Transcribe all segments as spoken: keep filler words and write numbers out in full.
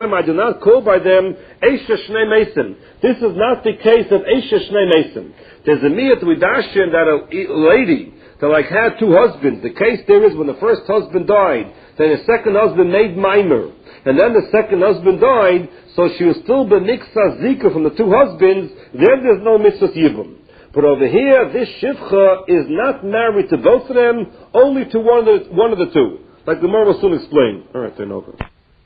them, I do not call by them Eisha Shnei Mason. This is not the case of Eisha Shnei Mason. There's a miyat widashin that a lady that like had two husbands. The case there is when the first husband died, then the second husband made mimer, and then the second husband died, so she was still b'niksa zika from the two husbands. Then there's no mitzvah yibum. But over here, this shivcha is not married to both of them, only to one of the, one of the two. Like the Gemara will soon explain. All right, then over.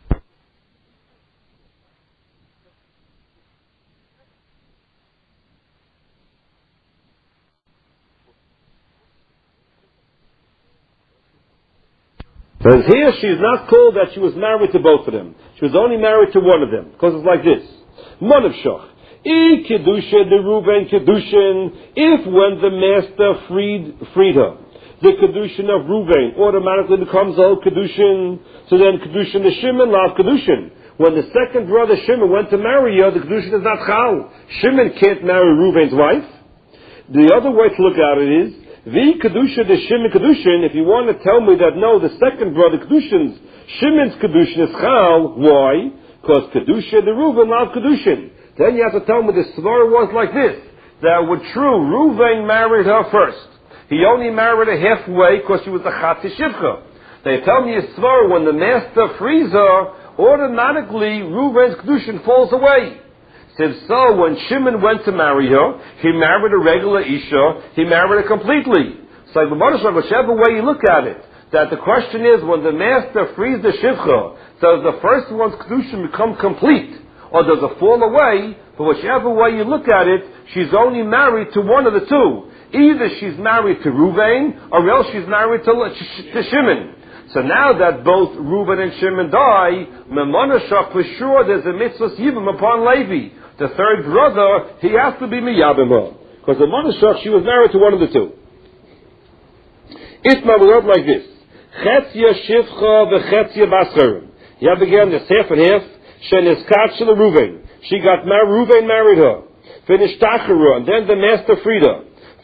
Because here she is not called that she was married to both of them. She was only married to one of them. Because it's like this. Monavshach. I kedusha the Reuben kedushin. If when the master freed freed her, the kedushin of Reuben automatically becomes all kedushin. So then kedushin the Shimon lav kedushin. When the second brother Shimon went to marry her, the kedushin is not chal. Shimon can't marry Reuben's wife. The other way to look at it is the kedusha the Shimon kedushin. If you want to tell me that no, the second brother kedushin's Shimon's kedushin is chal. Why? Because kedusha the Reuben lav kedushin. Then you have to tell me the svara was like this. That was true. Reuven married her first. He only married her halfway because she was a chati shivcha. They tell me a svara when the master frees her, automatically Reuven's kedushin falls away. Says so when Shimon went to marry her, he married a regular isha, he married her completely. So the Mordechai, whichever way you look at it, that the question is when the master frees the shivcha, does the first one's kedushin become complete? Or does it fall away? But whichever way you look at it, she's only married to one of the two. Either she's married to Reuven, or else she's married to, to Shimon. So now that both Reuben and Shimon die, Memonashach, for sure there's a mitzvah yibum upon Levi. The third brother, he has to be miyabim her. Because the Memonashach, she was married to one of the two. Itma will word like this. Chetzia shivcha v'chetzia bascharim. You have again this half and half. She got married, Reuven married her. Finished Tachara, and then the master freed her.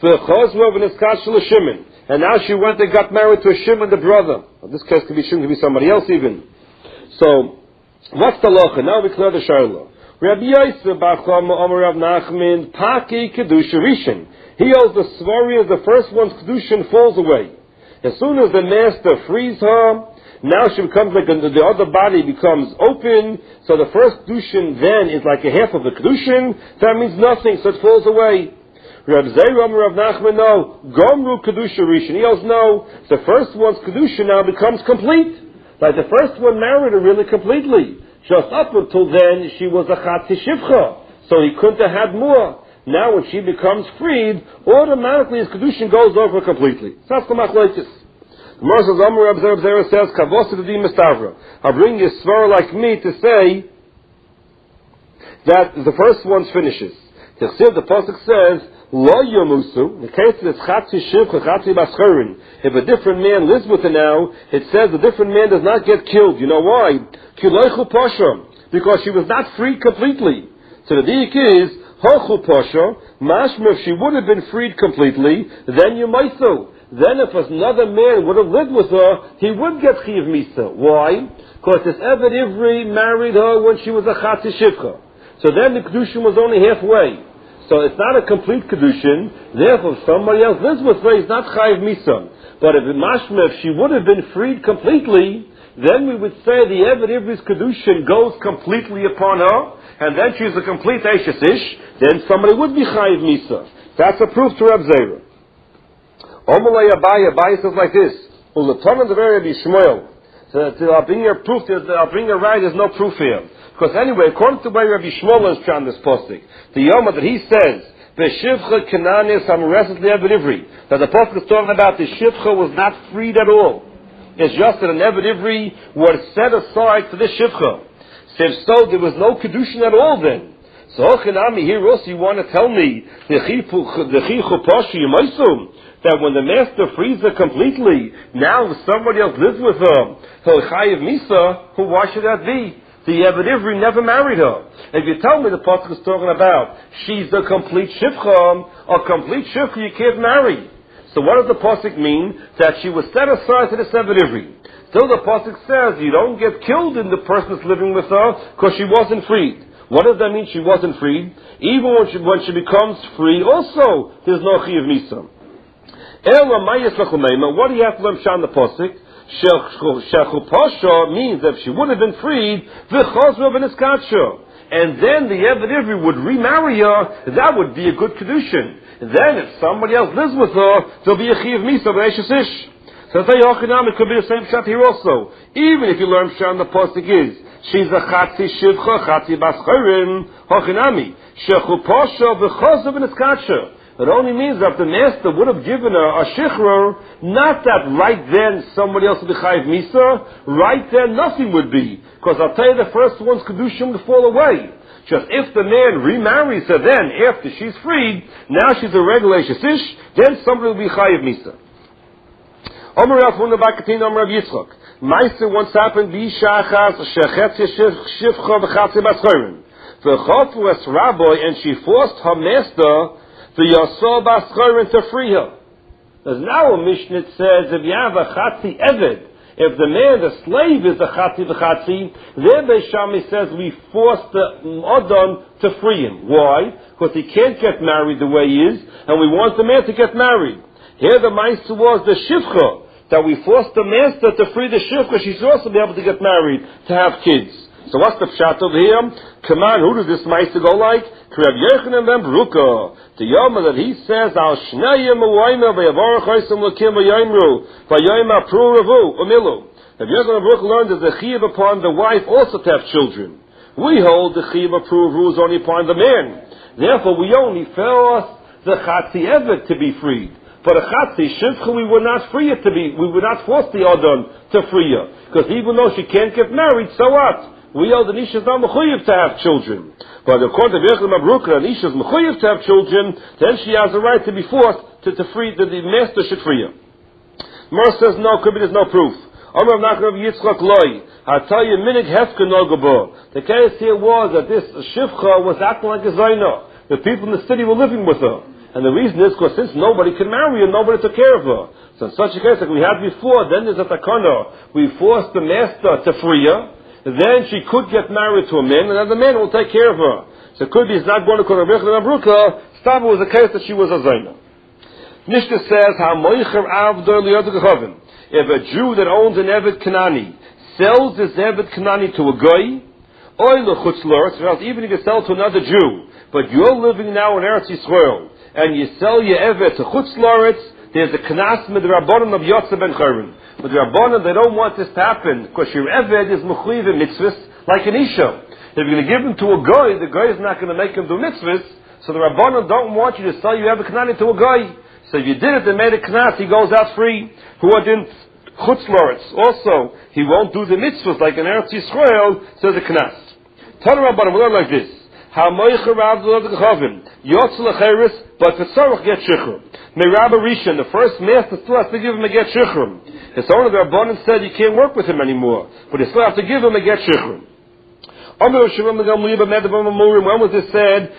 And now she went and got married to a Shimon, the brother. Well, this case could be Shimon, could be somebody else even. So, what's the locha? Now we clear the Shiloh. Rabbi Yosef Bacham Omer Rav Nachman Paki Kedusha Rishon. He holds the Svari as the first one's Kedushin falls away. As soon as the master frees her, now she becomes like a, the other body becomes open, so the first kedushin then is like a half of the kedushin. That means nothing, so it falls away. Reb Zeir Omer Rav Nachman, no, Gomru kedusha rishon. He goes, no, the first one's kedushin now becomes complete. Like the first one married her really completely. Just up until then, she was a chati shivcha, so he couldn't have had more. Now when she becomes freed, automatically his kedushin goes over completely. That's the machlokes. Gemara says, I'll bring you a svara like me to say that the first one finishes. The pasuk says, Lo yomusu, in the case of this chatzi shivcha, chatzi bascharin, if a different man lives with her now, it says the different man does not get killed. You know why? Kiloichu pasha, because she was not freed completely. So the diik is, Hochu pasha, mashma, if she would have been freed completely, then you might so. Then if another man would have lived with her, he would get Chiv Misa. Why? Because this Eved Ivri married her when she was a Chatzi Shivcha. So then the Kedushin was only halfway. So it's not a complete Kedushin. Therefore, if somebody else lives with her, he's not Chayiv Misa. But if Mashma, if she would have been freed completely, then we would say the Eved Ivri's Kedushin goes completely upon her, and then she's a complete Eishes Ish, then somebody would be Chayiv Misa. That's a proof to Reb Zeira. Omalei Abaye, Abaye says like this. Ulatonim the very Rabbi Shmuel. So I'll bring you a proof, I'll bring you a right, there's no proof here. Because anyway, according to the way Rabbi Shmuel is trying this posting, the Yoma that he says, V'shivcha Kenanis Amoreset Le'Eved Ivri, that the Prophet is talking about the Shivcha was not freed at all. It's just that an Eved Ivri was set aside for this Shivcha. So if so, there was no Kedushin at all then. So Ochinami, here also you want to tell me, the Chichu Pashi Yemaisum, that when the master frees her completely, now somebody else lives with her, he'll chayiv misa, who why should that be? The Eved Ivri never married her. If you tell me the pasuk is talking about she's the complete shivcha, a complete shivcha you can't marry. So what does the pasuk mean? That she was set aside to the seven ivri. So the pasuk says you don't get killed in the person that's living with her because she wasn't freed. What does that mean? She wasn't freed. Even when she, when she becomes free, also there's no chiyuv misa. What do you have to learn on the pasuk? Shechupasha means that if she would have been freed, v'chazra v'niskatsha. And then the Eved Ivri would remarry her, that would be a good kedushin. Then if somebody else lives with her, there'll be a chiyuv misa v'eishes ish. So I tell you, it could be the same shot here also. Even if you learn Pshat on the pasuk is, she's a chatzi shivcha, chatzi bascharim, hochinami, shechupasha v'chazra v'niskatsha. It only means that the master would have given her a shichror, not that right then somebody else would be chayiv misa, right then nothing would be. Because I'll tell you the first one's kedushim to fall away. Just if the man remarries her then, after she's freed, now she's a regular shesish, then somebody will be chayiv misa. Omer Rav Huna Bakatin Omer Rav Yitzchak. Meister once happened, B'ishachas shechetzi shivcha v'chatzi bascharim. V'chofu es rabbi, and she forced her master the Yasol Bascharin to free her. There's now a Mishnah that says if you have a Chatzi Eved, if the man, the slave is a Chatzi v'Chatzi, then Beis Shammai says we force the Adon to free him. Why? Because he can't get married the way he is, and we want the man to get married. Here the Meister was the Shivcha, that we forced the master to free the Shivcha, she should also be able to get married, to have kids. So what's the pshat over here? Come on, who does this Meister go like? Rav Yochanan ben Baruka. The Yoma that he says, Al Shnayim Uwayma Vayavarach Oisam Lakim Vayimru Vayima Pru Ravu Umilu. Rav Yochanan ben Baruka learned that the chiyuv upon the wife also to have children. We hold the chiyuv of Pru Ravu is only upon the man. Therefore, we only force the Chatzi Evet to be freed. For the Chatzi Shivcha, we would not free it to be, we would not force the Adon to free her. Because even though she can't get married, so what? We hold the Nisha is not mechuyev to have children. But according to Yochanan ben Baruka, Nisha is mechuyev to have children, then she has the right to be forced to, to free, that the master should free her. Mer says no, could be there's no proof. Amar Nachman Yitzchak Loi. I'll tell you, minig hefka no gabo. The case here was that this Shivcha was acting like a Zaina. The people in the city were living with her. And the reason is because since nobody can marry her, nobody took care of her. So in such a case like we had before, then there's a takana. We forced the master to free her. Then she could get married to a man, and then the man will take care of her. So it could be it's not going to call Rav Yochanan ben Baruka. Stava was a case that she was a Zaina. Mishnah says, "Ha-moicher avdor liyod gechavim." If a Jew that owns an Eved Kanani sells this Eved Kanani to a Goy, or lechutz la'aretz, even if you sell to another Jew, but you're living now in Eretz Yisrael, and you sell your Eved to chutz la'aretz, there's a knas midrabanan of Yotze ben Chayrin. But the Rabbanan, they don't want this to happen because your Eved is mechuyev in mitzvahs like an Isha. If you're going to give him to a Goy, the Goy is not going to make him do mitzvahs, so the Rabbanan don't want you to sell your Eved Kanani to a Goy. So if you did it, they made a knas, he goes out free. Who didn't chutz la'aretz. Also, he won't do the mitzvahs like an Eretz Yisrael, says the knas. Tell the Rabbanan, we learn like this. Ha-moicher avdol gechavim. Yotze l'cheres, but the tzarech get shichr. May Rabbi Rishon, the first master, still has to give him a get shichr. It's only the Rabbanan said you can't work with him anymore, but you still have to give him a get shichr. When was this said?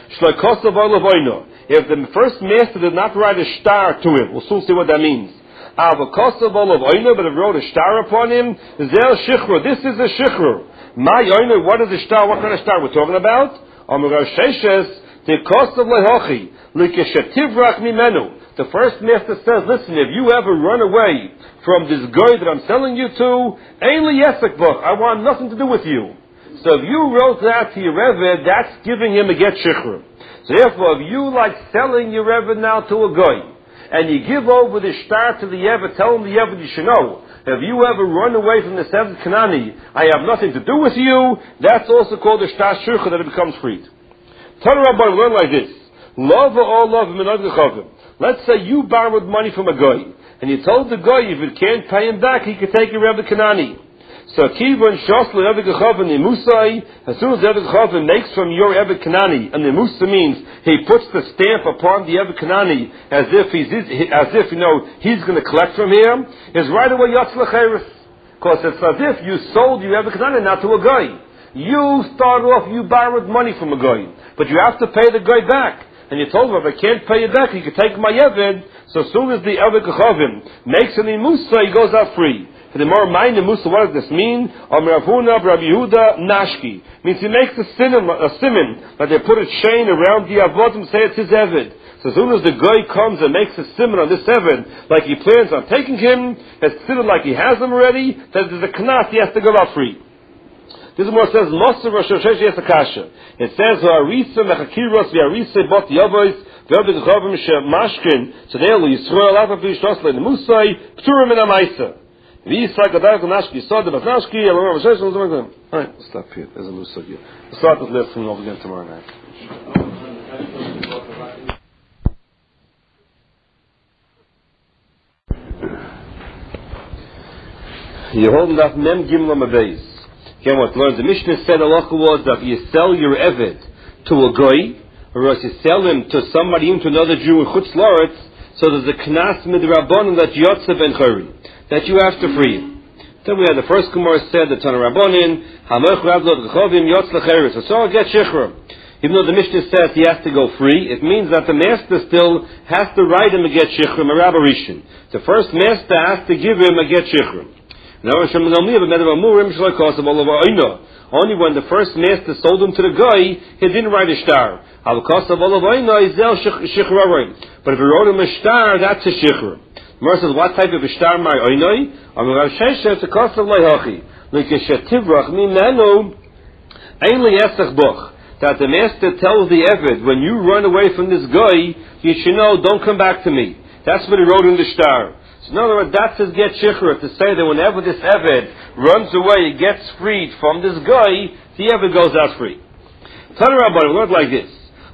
If the first master did not write a star to him, we'll soon see what that means. But if wrote a star upon him, this is a shichr. What is a star? What kind of star we're talking about? The first master says, listen, if you ever run away from this guy that I'm selling you to, I want nothing to do with you. So if you wrote that to your Eved, that's giving him a get shichr. So therefore, if you like selling your Eved now to a guy, and you give over the shtar to the Eved, tell him the Eved you should know, if you ever run away from the seventh Kanani, I have nothing to do with you, that's also called a shtar shircha, that it becomes freed. Tell the Rabbi, learn like this. Love or love minag. Let's say you borrowed money from a guy, and you told the guy if you can't pay him back, he could take your Eved Kanani. So Kivan Shosle Eved Gechavim Nimusai, as soon as Eved Gechavim makes from your Eved Kanani, and Nimusa means he puts the stamp upon the Eved Kanani as if he's as if you know he's going to collect from him, is right away Yotze l'cheres. Because it's as if you sold your Eved Kanani now to a guy. You started off, you borrowed money from a guy, but you have to pay the guy back. and you told him, if I can't pay you back, you can take my Eved. So as soon as the Eved Kechavim makes an Imusa, he goes out free. For the more mind Imusa, what does this mean? Amar Rav Huna, Rabbi Yehuda, Nashki. Means he makes a simon, a simon, that they put a chain around the Avodim, say it's his Eved. So as soon as the guy comes and makes a simon on this Eved, like he plans on taking him, it's considered like he has him already, that there's a knas, he has to go out free. This is what it says, Moser Rosh Hashanah Yesakasha. It says, Ha'arisa mechakiros v'arisa bot yavois v'ovid chavim she'mashkin tzedelu Yisrael afafi shtosle nemusai p'turim min ha'maisa. V'yisai gadayach nashki yisod v'nashki alor Rosh Hashanah. All right, we'll stop here. There's a musag here. We'll start this lesson over again tomorrow night. You're holding up Mem Gimel Mabeis. Again, what learns the Mishnah said halacha was that you sell your Eved to a goy, or else you sell him to somebody, even to another Jew in Chutz La'aretz, so there's a knas midrabanan that yotze ben chayrin, that you have to free him. Then we had the first Gemara said the Tana Rabbanin, Hamoch Ravlot Rechovim Yotz Lecheres. So I'll get Shechra. Even though the Mishnah says he has to go free, it means that the master still has to write him a get Shechra, a Rabbi Rishon. The first master has to give him a get Shechra. Only when the first master sold him to the guy, he didn't write a star. But if he wrote him a star, that's a shikhr. The Gemara says, what type of a star my oinoi? It's a cost of leihachi. That the master tells the Eved, when you run away from this guy, you should know, don't come back to me. That's what he wrote in the star. So in other words, that's his get shikhr, to say that whenever this Eved runs away, he gets freed from this guy, the Eved goes out free. Tana Rabbanan, we learned like this.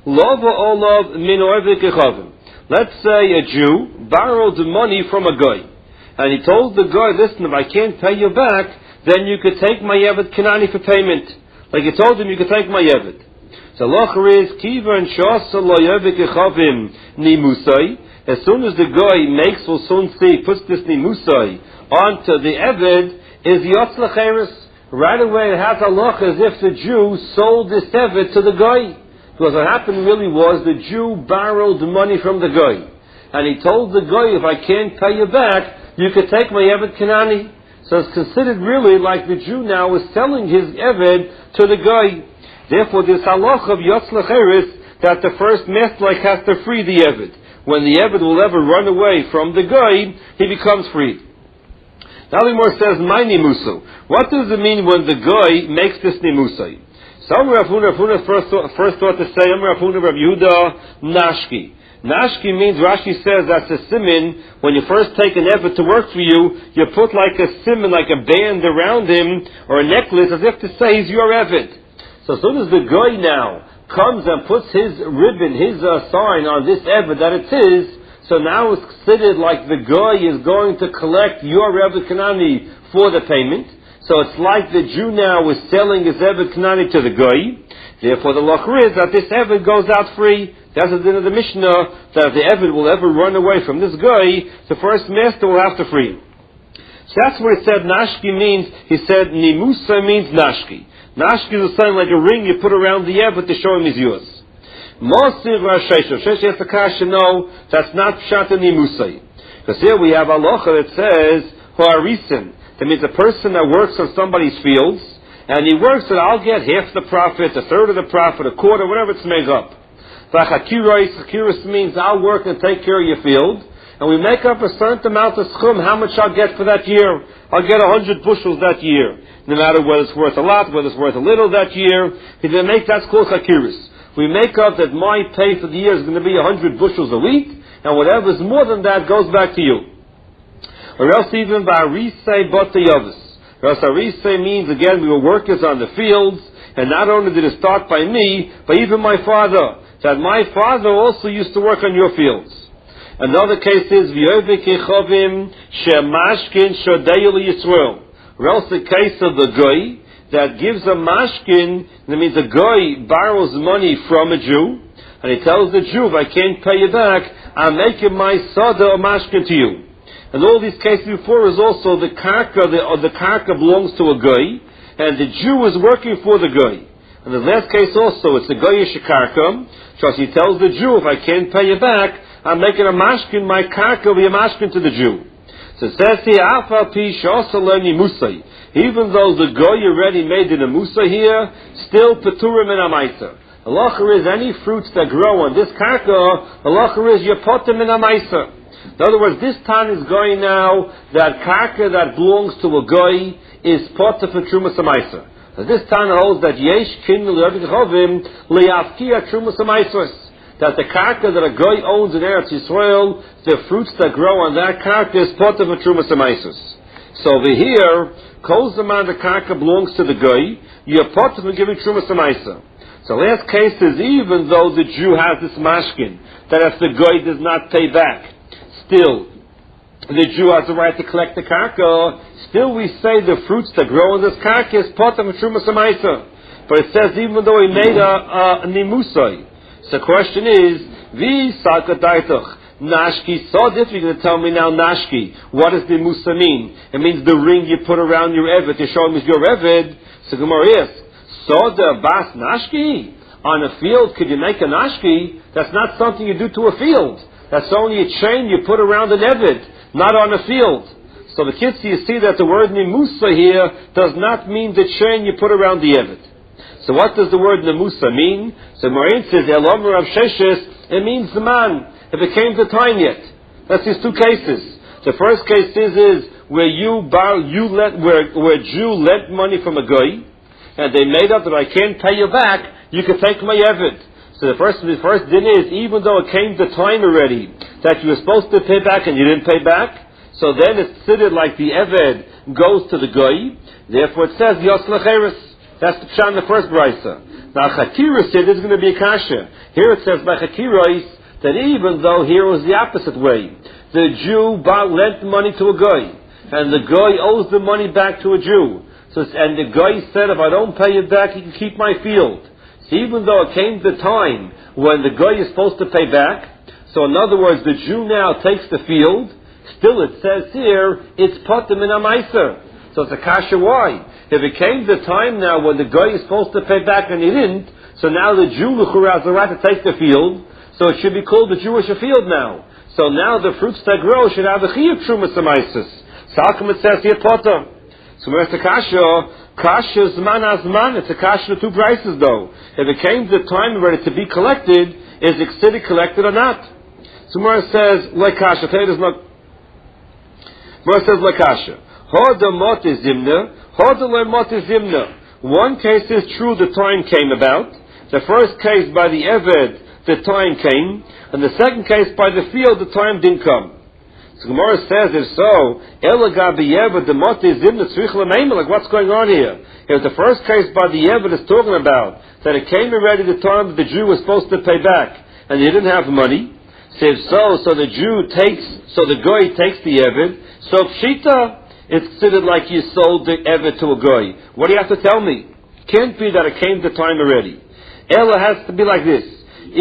Let's say a Jew borrowed money from a guy, and he told the guy, listen, if I can't pay you back, then you could take my Eved Kanani for payment. Like he told him, you could take my Eved. So Locher is, Kiva and Shasa lo Eved Kechavim ni Musai. As soon as the guy makes, we'll soon see, puts this nimusai onto the Eved, is yotz lecheres. Right away it has a look as if the Jew sold this Eved to the guy. Because what happened really was the Jew borrowed money from the guy. And he told the guy, if I can't pay you back, you could take my Eved Kanani. So it's considered really like the Jew now is selling his Eved to the guy. Therefore this halach of yotz lecheres, that the first master like has to free the Eved. When the Eved will ever run away from the guy, he becomes free. Now the Gemara says, my nimusu. What does it mean when the guy makes this nimusai? Some Rav Huna, Rav Huna first, first thought to say, Rav Huna, Rav Yehuda, Nashki. Nashki means, Rashi says, that's a simin. When you first take an Eved to work for you, you put like a simin, like a band around him, or a necklace, as if to say he's your Eved. So as soon as the guy now comes and puts his ribbon, his uh, sign on this Eved that it's his, so now it's considered like the guy is going to collect your Eved Kanani for the payment. So it's like the Jew now is selling his Eved Kanani to the guy. Therefore the locher is that this Eved goes out free. That's the din of the Mishnah, that if the Eved will ever run away from this guy, the first master will have to free him. So that's what it said Nashki means. He said Nimusa means Nashki. Nashki is a sign like a ring you put around the Eved to show him he's yours. Mosir Rashesha. Shesha Yasakasha, no, that's not Pshat and Nimusai. Because here we have halacha that says, Ho'arisin. That means a person that works on somebody's fields, and he works that I'll get half the profit, a third of the profit, a quarter, whatever it's made up. Vachakiros, Chakiros means I'll work and take care of your field, and we make up a certain amount of schum, how much I'll get for that year. I'll get a hundred bushels that year. No matter whether it's worth a lot, whether it's worth a little that year, if they make that's called chakiris. We make up that my pay for the year is going to be a hundred bushels a week, and whatever's more than that goes back to you. Or else even ba'arisei batayavis. Or else arisei means again we were workers on the fields, and not only did it start by me, but even my father. That my father also used to work on your fields. Another case is v'yovei kechavim shemashkin shodeyu liyisrael. Or else the case of the guy that gives a mashkin, that means a guy borrows money from a Jew, and he tells the Jew, if I can't pay you back, I'm making my sada a mashkin to you. And all these cases before is also the karka, the, or the karka belongs to a guy, and the Jew is working for the guy. And the last case also, it's the goyish karka, so he tells the Jew, if I can't pay you back, I'm making a mashkin, my karka will be a mashkin to the Jew. So it says here, Afal pi shosaleni musay. Even though the goy already made in a musa here, still peturim in a maisa. Halacha is any fruits that grow on this karka, halacha is you put them in a maisa. In other words, this time is going now that karka that belongs to a goy is put for trumas amaisa. This time holds that yesh kin le'avichovim le'afkia trumas amaisos. That the karka that a goy owns in Eretz Yisrael, the fruits that grow on that karka is put for trumas amaisos. So over here, kol zaman the karka belongs to the goy, you're put for giving trumas amaisa. So last case is even though the Jew has this mashkin, that if the goy does not pay back, still, the Jew has the right to collect the karka. Still, we say the fruits that grow in this karka is part of a trumas amaisa. But it says even though he made a, a, a nimusai. So the question is, vi sakadaitach nashki. So this you're going to tell me now nashki. What does nimusa mean? It means the ring you put around your eved to show him is your eved. So Gemara asks, so the bas nashki on a field could you make a nashki? That's not something you do to a field. That's only a chain you put around an eved, not on a field. So the kids, you see that the word nimusa here does not mean the chain you put around the eved. So what does the word nimusa mean? So Marin says, Elomer of Sheshes, it means the man. If it came to time yet. That's his two cases. The first case is, is where you bar, you let, where, where Jew lent money from a guy, and they made up that I can't pay you back, you can take my eved. So the first, the first din is, even though it came to time already, that you were supposed to pay back and you didn't pay back, so then it's considered like the eved goes to the goy, therefore it says, Yos Lecheres. That's the pshat in the first brisa. Now Chakira said there's going to be a kasha. Here it says by Chakirais, that even though here was the opposite way, the Jew bought, lent money to a goy, and the goy owes the money back to a Jew. So, and the goy said, if I don't pay you back, you can keep my field. So even though it came the time when the guy is supposed to pay back, so in other words, the Jew now takes the field, still it says here, it's patim in a meiser. So it's a kasha why? If it came the time now when the guy is supposed to pay back and he didn't, so now the Jew l'chura has the right to take the field, so it should be called the Jewish field now. So now the fruits that grow should have a chiyuv trumas amaisis. So how come it says here patim? So where's the kasha? Kasha zman azman. It's a kasha of two prices though. If it came to the time ready to be collected, is it city collected or not? So Gemara says like kasha. Okay, there's no. Gemara says like kasha. Hoda mot is zimna. Hoda le mot is zimna. One case is true. The time came about. The first case by the eved, the time came, and the second case by the field, the time didn't come. So Gemara says, if so, like what's going on here? If the first case by the Eved is talking about that it came already the time that the Jew was supposed to pay back, and he didn't have money, so if so, so the Jew takes, so the Goy takes the Eved, so Pshita, it's considered like you sold the Eved to a Goy. What do you have to tell me? Can't be that it came to time already. Ella has to be like this.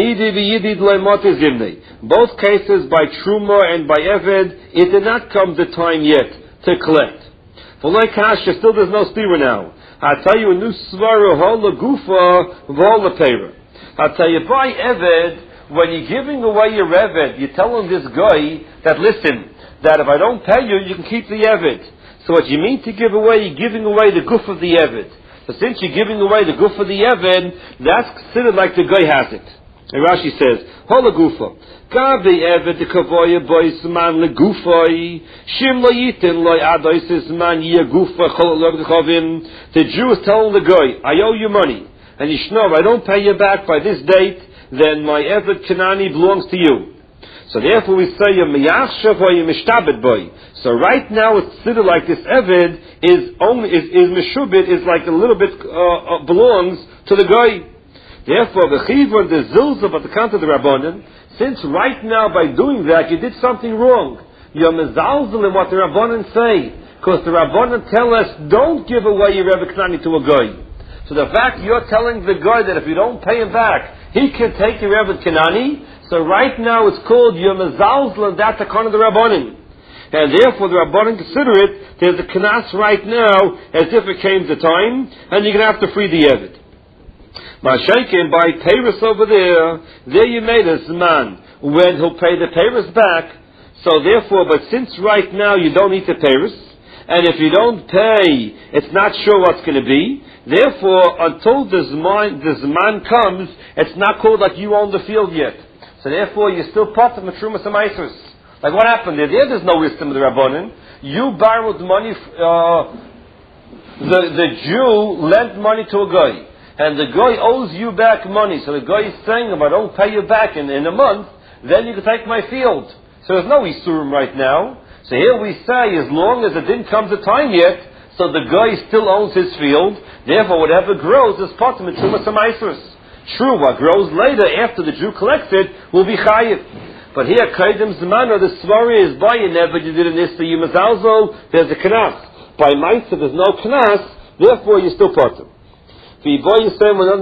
Both cases by Truma and by Eved, it did not come the time yet to collect. For like Kasha, still there's no stira now. I'll tell you a new svara, hola gufa, vola pera. I'll tell you by Eved, when you're giving away your Eved, you're telling this guy that listen, that if I don't pay you, you can keep the Eved. So what you mean to give away, you're giving away the guf of the Eved. So since you're giving away the guf of the Eved, that's considered like the guy has it. And Rashi says, Hola gufa. Gabi eved de kavoya bois man le gufoi. Shim lo yitin lo adois is man ye gufa chol lo chavim. The Jew is telling the guy, I owe you money. And you know, if I don't pay you back by this date, then my eved Kanani belongs to you. So therefore we say, Miyachshav or Mishtabed boy. So right now it's considered like this eved is only, is, is Meshubit, is like a little bit, uh, uh, belongs to the guy. Therefore, the chivur, the zilzah, but the count of the Rabbanan, since right now by doing that you did something wrong, you're mezalzel in what the Rabbanan say, because the Rabbanan tell us don't give away your Rebbe Knani to a guy. So the fact you're telling the guy that if you don't pay him back, he can take your Rebbe Knani. So right now it's called you're mezalzel, and that's the kind of the Rabbanan. And therefore the Rabbanan consider it there's a knas right now as if it came to time, and you're going to have to free the Eved. Mashenkin by Paris over there, there you made a Zman when he'll pay the Paris back. So therefore, but since right now you don't eat the Paris, and if you don't pay, it's not sure what's going to be. Therefore, until the Zman, the Zman comes, it's not called like you own the field yet. So therefore, you're still part of the Trumas and Maasros. Like what happened there? There, there's no wisdom of the Rabbanim. You borrowed money. Uh, the the Jew lent money to a guy. And the guy owes you back money. So the guy is saying, if I don't pay you back in, in a month, then you can take my field. So there's no Isurim right now. So here we say, as long as it didn't come to time yet, so the guy still owns his field, therefore whatever grows is part of the Trumas and Maasros. True, what grows later, after the Jew collects it, will be Chayiv. But here, Kaidim Zman, or the Svari is by you, never you did an Issa Yumazalzo, there's a Knas. By Maisa, there's no Knas, therefore you're still part of. If you say,